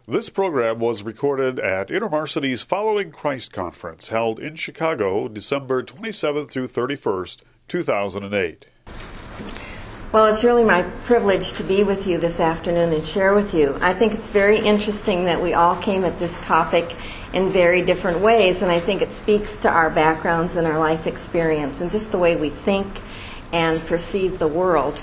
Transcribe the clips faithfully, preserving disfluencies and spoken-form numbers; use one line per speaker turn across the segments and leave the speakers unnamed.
This program was recorded at InterVarsity's Following Christ Conference, held in Chicago, December twenty-seventh through thirty-first, two thousand eight.
Well, it's really my privilege to be with you this afternoon and share with you. I think it's very interesting that we all came at this topic in very different ways, and I think it speaks to our backgrounds and our life experience and just the way we think and perceive the world.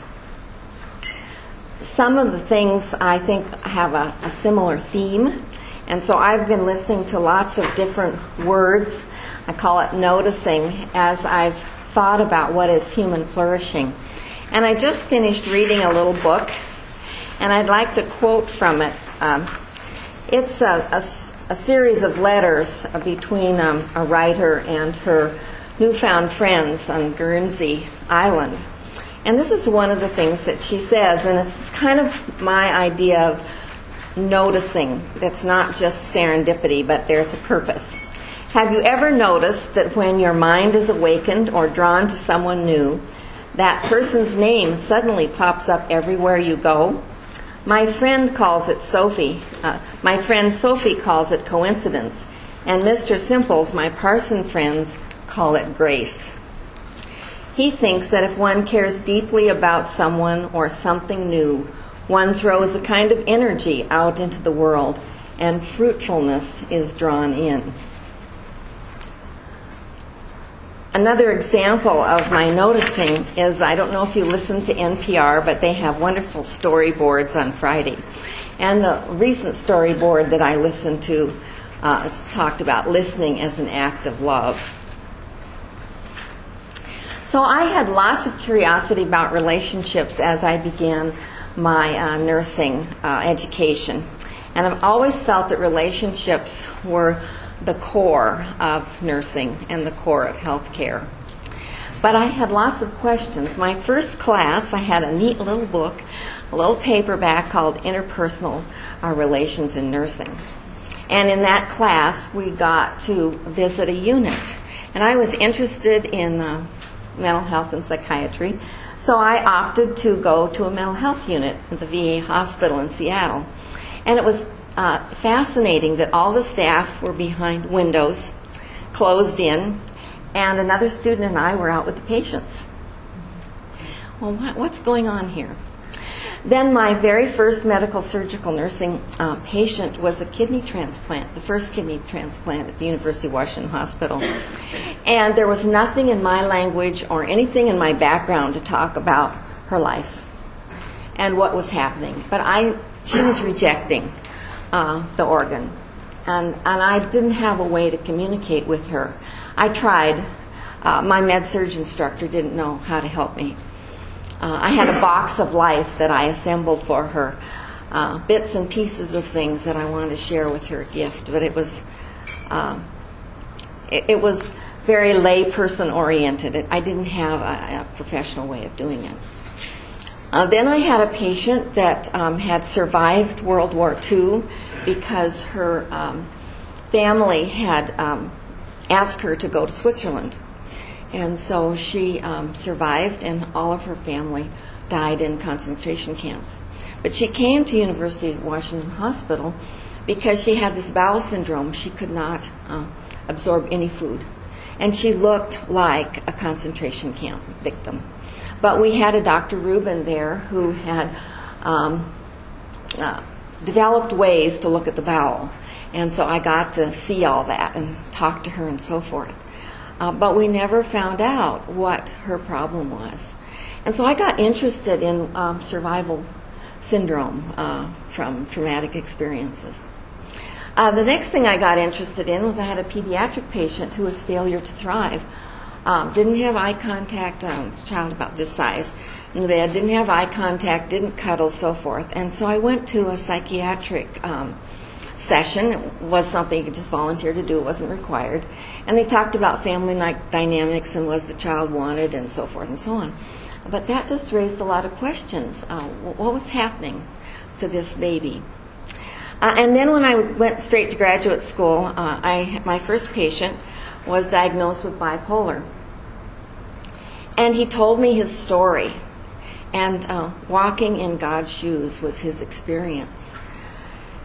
Some of the things I think have a, a similar theme, and so I've been listening to lots of different words. I call it noticing as I've thought about what is human flourishing. And I just finished reading a little book, and I'd like to quote from it. Um, it's a, a, a series of letters between um, a writer and her newfound friends on Guernsey Island. And this is one of the things that she says, and it's kind of my idea of noticing. That's not just serendipity, but there's a purpose. Have you ever noticed that when your mind is awakened or drawn to someone new, that person's name suddenly pops up everywhere you go? My friend calls it Sophie. Uh, my friend Sophie calls it coincidence. And Mister Simples, my parson friends, call it grace. He thinks that if one cares deeply about someone or something new, one throws a kind of energy out into the world, and fruitfulness is drawn in. Another example of my noticing is, I don't know if you listen to N P R, but they have wonderful storyboards on Friday. And the recent storyboard that I listened to uh, talked about listening as an act of love. So I had lots of curiosity about relationships as I began my uh, nursing uh, education. And I've always felt that relationships were the core of nursing and the core of healthcare. But I had lots of questions. My first class, I had a neat little book, a little paperback called Interpersonal uh, Relations in Nursing. And in that class, we got to visit a unit. And I was interested in uh, mental health and psychiatry, so I opted to go to a mental health unit at the V A hospital in Seattle. And it was Uh, fascinating that all the staff were behind windows, closed in, and another student and I were out with the patients. Well, what, what's going on here? Then my very first medical surgical nursing uh, patient was a kidney transplant, the first kidney transplant at the University of Washington Hospital. And there was nothing in my language or anything in my background to talk about her life and what was happening. But I, she was rejecting Uh, the organ, and and I didn't have a way to communicate with her. I tried. Uh, my med surg instructor didn't know how to help me. Uh, I had a box of life that I assembled for her, uh, bits and pieces of things that I wanted to share with her gift, but it was um, it, it was very layperson oriented. It, I didn't have a, a professional way of doing it. Uh, then I had a patient that um, had survived World War Two because her um, family had um, asked her to go to Switzerland. And so she um, survived, and all of her family died in concentration camps. But she came to University of Washington Hospital because she had this bowel syndrome. She could not uh, absorb any food. And she looked like a concentration camp victim. But we had a Doctor Rubin there who had um, uh, developed ways to look at the bowel. And so I got to see all that and talk to her and so forth. Uh, but we never found out what her problem was. And so I got interested in um, survival syndrome uh, from traumatic experiences. Uh, the next thing I got interested in was I had a pediatric patient who was failure to thrive. Um, didn't have eye contact, um, child about this size in the bed, didn't have eye contact, didn't cuddle, so forth. And so I went to a psychiatric um, session. It was something you could just volunteer to do. It wasn't required. And they talked about family dynamics and was the child wanted and so forth and so on. But that just raised a lot of questions. Uh, what was happening to this baby? Uh, and then when I went straight to graduate school, uh, I my first patient was diagnosed with bipolar. And he told me his story. And uh, walking in God's shoes was his experience.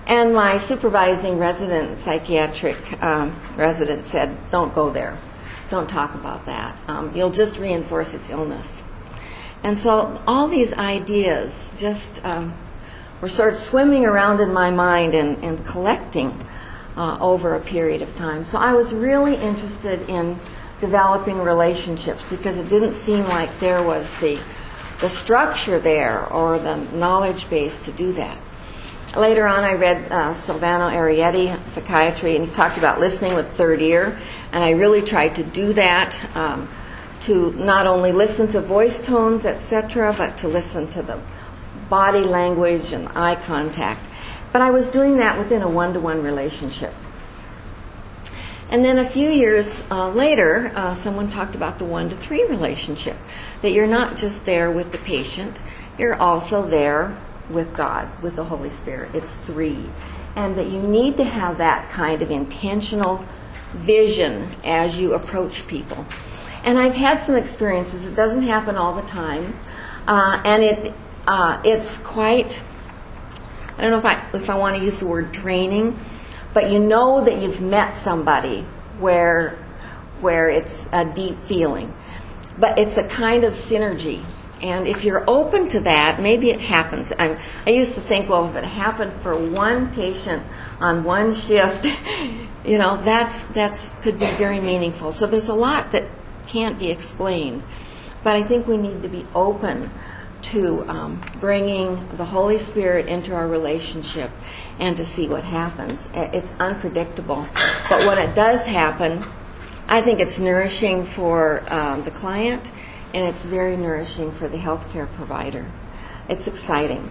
And my supervising resident, psychiatric um, resident, said, don't go there. Don't talk about that. Um, you'll just reinforce its illness. And so all these ideas just um, were sort of swimming around in my mind and, and collecting uh, over a period of time. So I was really interested in developing relationships because it didn't seem like there was the, the structure there or the knowledge base to do that. Later on, I read uh, Silvano Arietti, Psychiatry, and he talked about listening with third ear, and I really tried to do that, um, to not only listen to voice tones, et cetera, but to listen to the body language and eye contact. But I was doing that within a one-to-one relationship. And then a few years uh, later, uh, someone talked about the one-to-three relationship, that you're not just there with the patient, you're also there with God, with the Holy Spirit. It's three. And that you need to have that kind of intentional vision as you approach people. And I've had some experiences. It doesn't happen all the time. Uh, and it uh, it's quite, I don't know if I, if I want to use the word draining, but you know that you've met somebody where, where it's a deep feeling. But it's a kind of synergy. And if you're open to that, maybe it happens. I'm, I used to think, well, if it happened for one patient on one shift, you know, that's that's could be very meaningful. So there's a lot that can't be explained. But I think we need to be open to um, bringing the Holy Spirit into our relationship and to see what happens. It's unpredictable. But when it does happen, I think it's nourishing for um, the client, and it's very nourishing for the healthcare provider. It's exciting.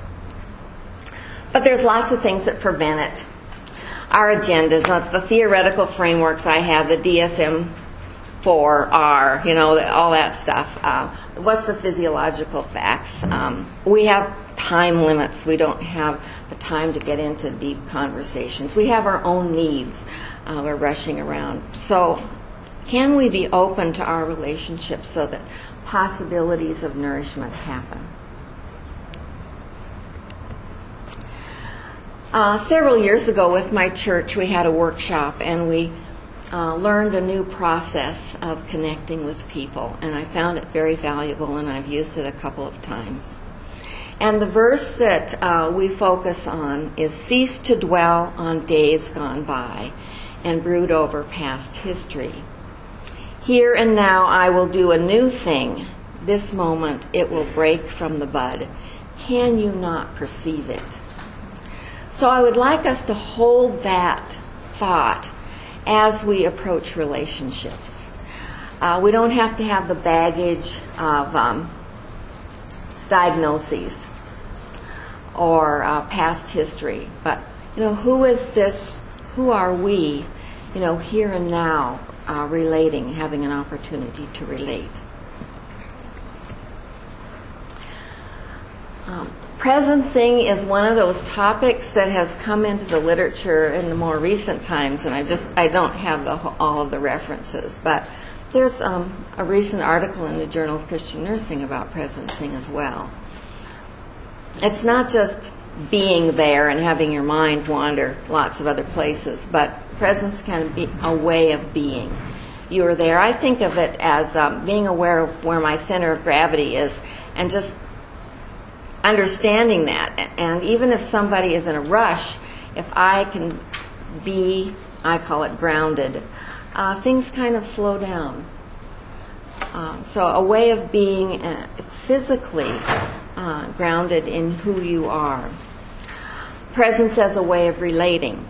But there's lots of things that prevent it. Our agendas, the theoretical frameworks I have, the D S M four R, you know, all that stuff. Uh, what's the physiological facts? Um, we have time limits. We don't have the time to get into deep conversations. We have our own needs. Uh, we're rushing around. So can we be open to our relationships so that possibilities of nourishment happen? Uh, several years ago with my church, we had a workshop, and we uh, learned a new process of connecting with people, and I found it very valuable, and I've used it a couple of times. And the verse that uh, we focus on is, "Cease to dwell on days gone by and brood over past history. Here and now I will do a new thing. This moment it will break from the bud. Can you not perceive it?" So I would like us to hold that thought as we approach relationships. Uh, we don't have to have the baggage of um, diagnoses or uh, past history, but you know, who is this? Who are we? You know, here and now. Uh, relating, having an opportunity to relate. Um, presencing is one of those topics that has come into the literature in the more recent times, and I just I don't have the, all of the references, but there's um, a recent article in the Journal of Christian Nursing about presencing as well. It's not just being there and having your mind wander lots of other places, but presence can be a way of being. You are there. I think of it as um, being aware of where my center of gravity is and just understanding that. And even if somebody is in a rush, if I can be, I call it grounded, uh, things kind of slow down. Uh, so a way of being uh, physically uh, grounded in who you are. Presence as a way of relating.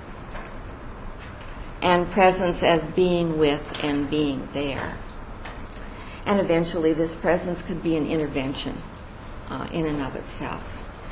And presence as being with and being there. And eventually this presence could be an intervention uh, in and of itself.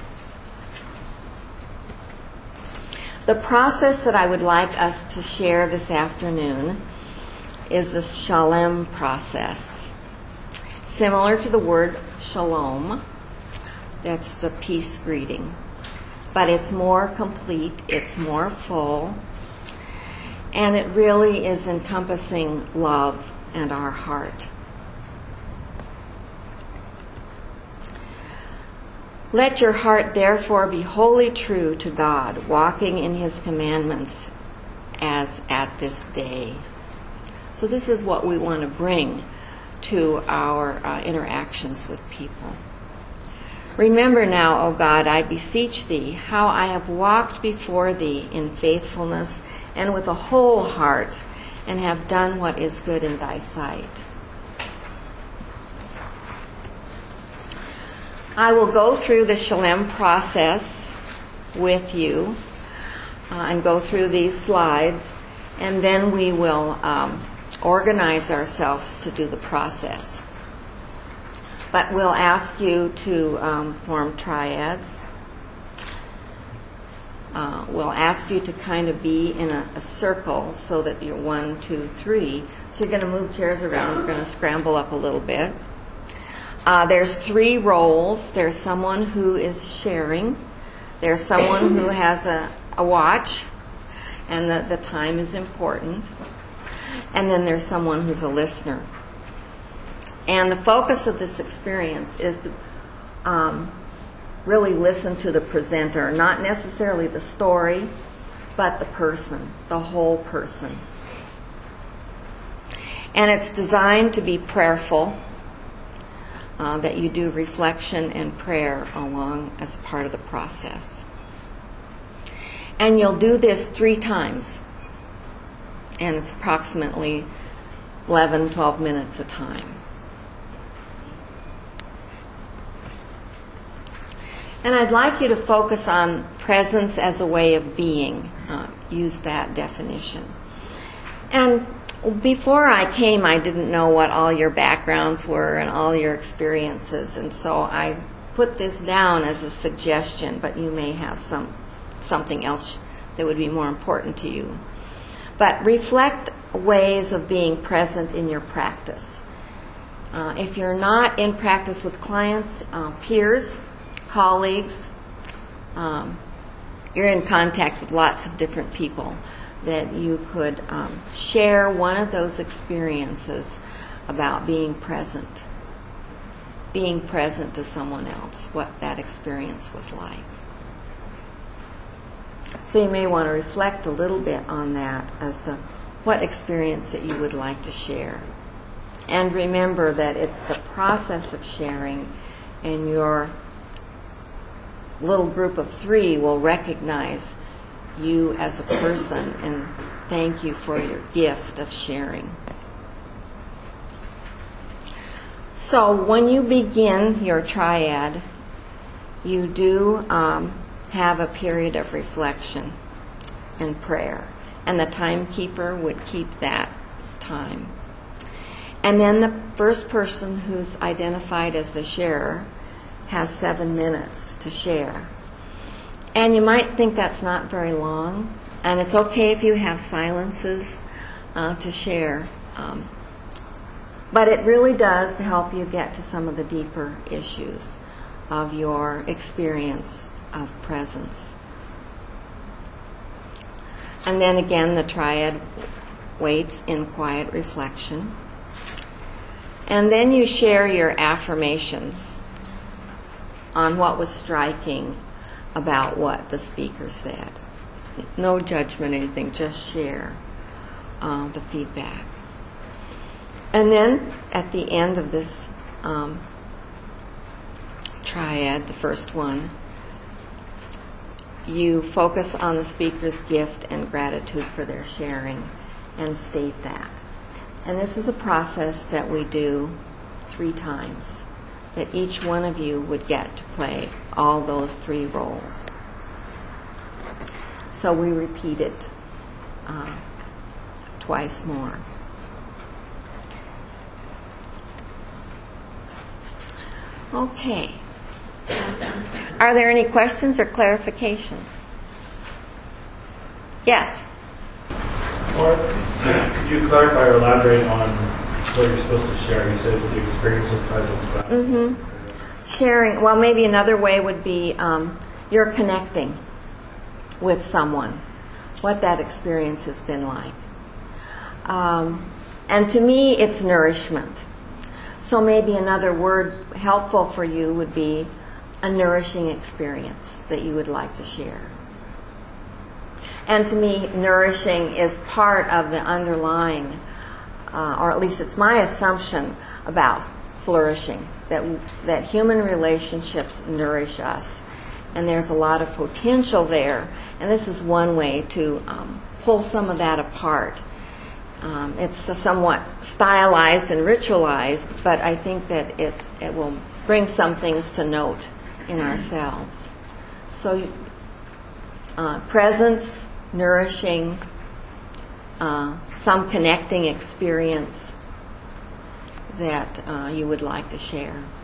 The process that I would like us to share this afternoon is the shalem process. Similar to the word shalom, that's the peace greeting. But it's more complete, it's more full, and it really is encompassing love and our heart. Let your heart therefore be wholly true to God, walking in His commandments as at this day. So this is what we want to bring to our uh, interactions with people. Remember now, O God, I beseech Thee, how I have walked before Thee in faithfulness and with a whole heart, and have done what is good in Thy sight. I will go through the Shalem process with you uh, and go through these slides, and then we will um, organize ourselves to do the process. But we'll ask you to um, form triads. Uh, we'll ask you to kind of be in a, a circle so that you're one, two, three. So you're going to move chairs around. We're going to scramble up a little bit. Uh, there's three roles. There's someone who is sharing. There's someone who has a, a watch, and the, the time is important. And then there's someone who's a listener. And the focus of this experience is to um, really listen to the presenter, not necessarily the story, but the person, the whole person. And it's designed to be prayerful. Uh, that you do reflection and prayer along as part of the process. And you'll do this three times. And it's approximately eleven, twelve minutes a time. And I'd like you to focus on presence as a way of being. Uh, use that definition. And before I came, I didn't know what all your backgrounds were and all your experiences, and so I put this down as a suggestion, but you may have some something else that would be more important to you. But reflect ways of being present in your practice. Uh, if you're not in practice with clients, uh, peers, colleagues, um, you're in contact with lots of different people, that you could um, share one of those experiences about being present. Being present to someone else, what that experience was like. So you may want to reflect a little bit on that as to what experience that you would like to share. And remember that it's the process of sharing, and your little group of three will recognize you as a person and thank you for your gift of sharing. So when you begin your triad, you do um, have a period of reflection and prayer, and the timekeeper would keep that time. And then the first person who's identified as the sharer has seven minutes to share. And you might think that's not very long, and it's okay if you have silences uh, to share. Um, but it really does help you get to some of the deeper issues of your experience of presence. And then again, the triad waits in quiet reflection. And then you share your affirmations on what was striking about what the speaker said. No judgment or anything, just share uh, the feedback. And then at the end of this um, triad, the first one, you focus on the speaker's gift and gratitude for their sharing and state that. And this is a process that we do three times, that each one of you would get to play all those three roles. So we repeat it uh, twice more. Okay. Are there any questions or clarifications? Yes?
Or could you clarify or elaborate on what you're supposed to share? You said the experience of presence.
Mm-hmm. Sharing, well, maybe another way would be um, you're connecting with someone, what that experience has been like. Um, and to me, it's nourishment. So maybe another word helpful for you would be a nourishing experience that you would like to share. And to me, nourishing is part of the underlying, uh, or at least it's my assumption about flourishing, that that human relationships nourish us. And there's a lot of potential there. And this is one way to um, pull some of that apart. Um, it's uh, somewhat stylized and ritualized, but I think that it, it will bring some things to note in ourselves. So uh, presence, nourishing, uh, some connecting experience that uh, you would like to share.